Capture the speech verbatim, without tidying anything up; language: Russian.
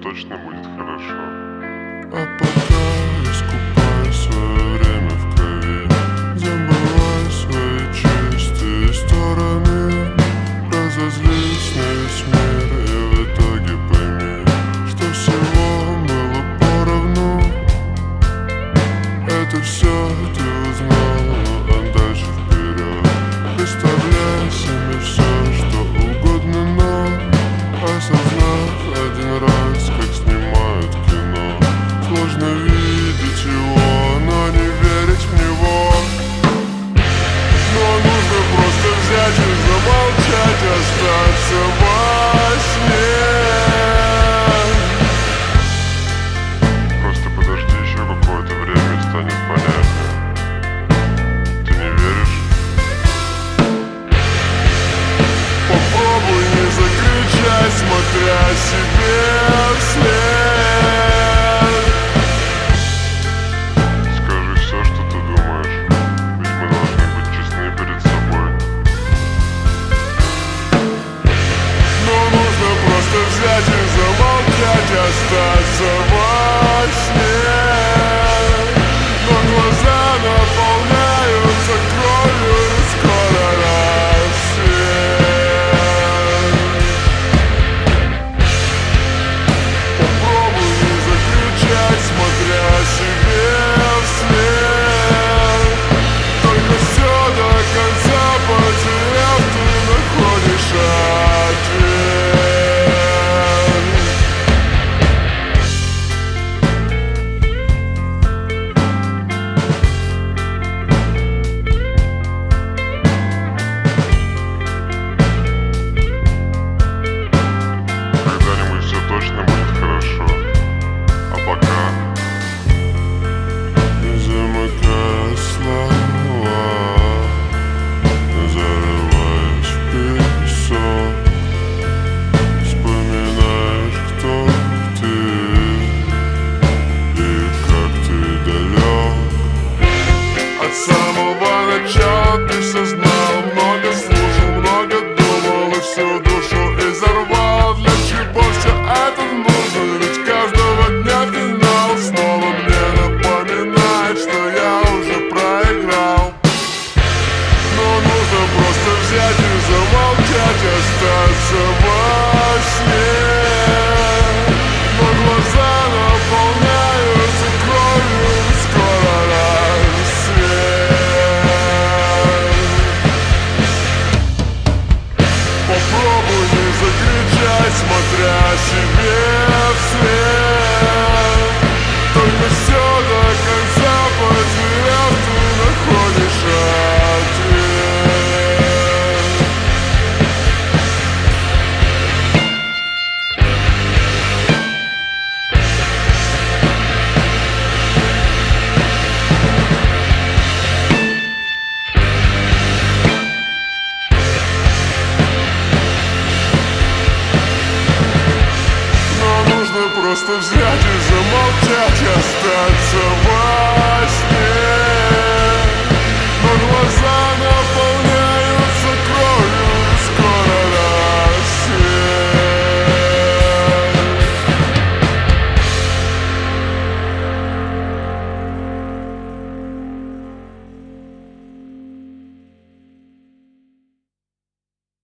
точно будет хорошо. А пока искупай свое время в крови, забывай свои чистые стороны, разозлись на весь мир и в итоге пойми, что всего было поровну. Это все ты узнала, а дальше вперед. Представляй себе все, что угодно, но осознав один раз, как снимают кино, сложно видеть его, но не верить в него. Но нужно просто взять и замолчать, остаться во сне. Просто подожди еще какое-то время и станет понятно. Ты не веришь? Попробуй не закричать, смотря себе вслед. Скажи все, что ты думаешь, ведь мы должны быть честны перед собой. Но нужно просто взять и замолчать, остаться во сне. Но глаза наполняются кровью, и скоро рассвет. Попробуй не закричать, смотря себе вслед. Только все до конца потеряв, ты находишь ответ. Когда-нибудь все точно будет хорошо. А пока Замыкая слова, зарываясь в песок, вспоминаешь, кто ты и как ты далек. От самого начала ты все знал, много слушал, много думал и всю душу изорвал. Для чего все это нужно? Ведь каждого дня финал снова мне напоминает, что я уже проиграл. Но нужно просто взять и замолчать, остаться во сне. Но глаза наполняются кровью, и скоро рассвет. Попробуй не закричать, смотря себе вслед. Только все до конца потеряв, ты находишь ответ. Но нужно просто взять и замолчать, остаться во